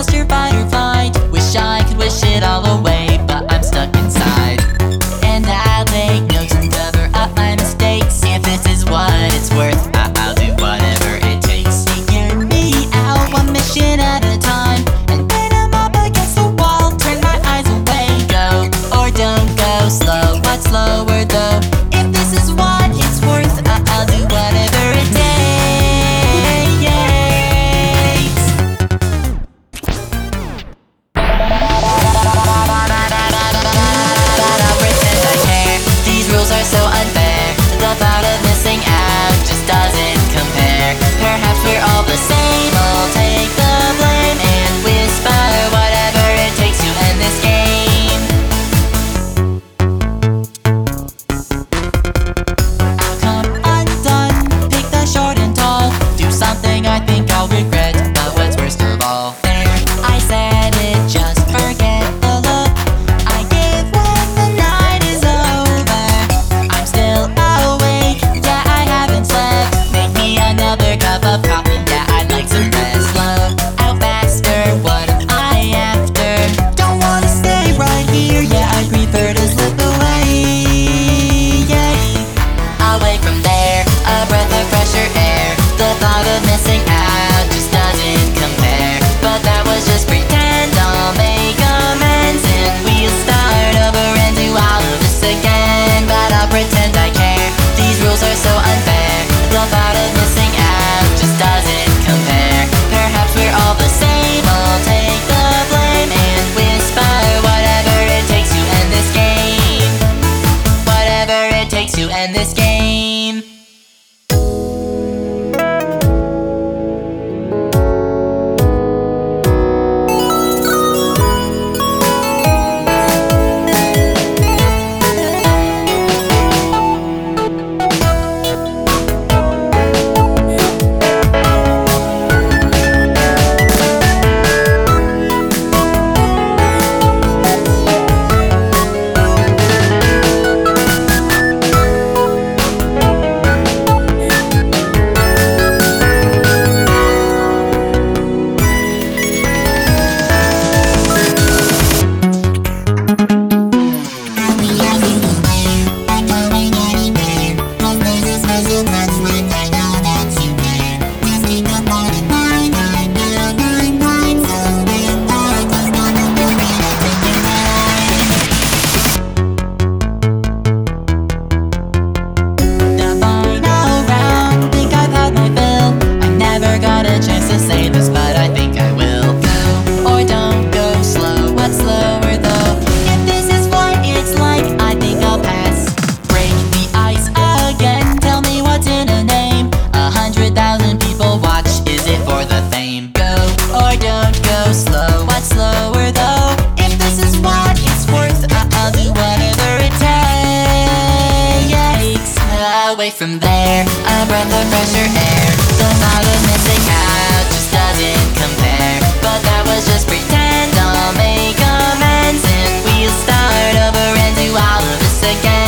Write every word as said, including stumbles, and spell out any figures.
just your fight or flight. Wish I could wish it all away, but I'm stuck inside. And I'll take notes and cover up my mistakes. If this is what it's worth, I- I'll do whatever it takes. Figure me out one mission at a time, and then I'm up against the wall. Turn my eyes away, go or don't go slow. What's slower though? If this is what it's worth, I- I'll do whatever it takes. But I'll pretend I care. These rules are so unfair. The thought of missing out just doesn't compare. Perhaps we're all the same. I'll take the blame and whisper whatever it takes to end this game. I'll come undone, pick the short and tall. Do something I think I'll regret, but what's worst of all? There, I said it, just forget the look I give when the night is over. I'm still awake, yeah, I haven't slept. Make me another cup of coffee, yeah, I'd like some rest. Slow out faster, what am I after? Don't wanna stay right here, yeah, I'd prefer to slip away, yeah. Away from there, a breath of fresher air. The thought of missing out just doesn't compare. But that was just pretend, I'll make amends and we'll start over and do all of this again. But I'll pretend I care, these rules are so unfair. The thought of missing out just doesn't compare. Perhaps we're all the same, I'll take the blame and whisper whatever it takes to end this game. Whatever it takes to end this game. The final round, think I've had my fill. I never got a chance to say this, but I think I will. Go or don't go slow, what's slower though? If this is what it's like, I think I'll pass. Break the ice again, tell me what's in a name. A hundred thousand people watch, is it for the fame? Go or don't go slow, what's slower though? If this is what it's worth, I- I'll do whatever it takes. Away from there, a breath of fresher air. The thought of missing out just doesn't compare. But that was just pretend, I'll make amends and we'll start over and do all of this again.